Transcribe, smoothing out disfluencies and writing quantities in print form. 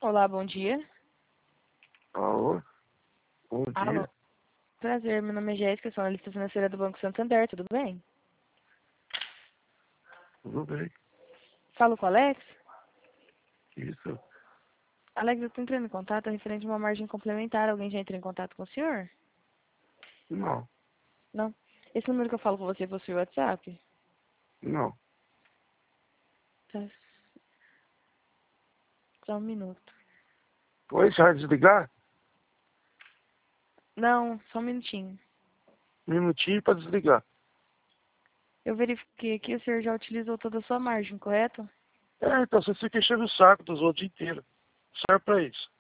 Olá, bom dia. Alô? Bom Alô. dia. Prazer, meu nome é Jéssica, sou analista financeira do Banco Santander, tudo bem? Tudo bem? Falo com o Alex? Isso? Alex, eu estou entrando em contato referente a uma margem complementar. Alguém já entrou em contato com o senhor? Não. Não. Esse número que eu falo com você possui WhatsApp? Não. Tá. Só um minuto. Oi, você vai desligar? Não, só um minutinho. Um minutinho para desligar. Eu verifiquei aqui, o senhor já utilizou toda a sua margem, correto? Então você fica enchendo o saco dos outros o dia inteiro. Serve pra isso.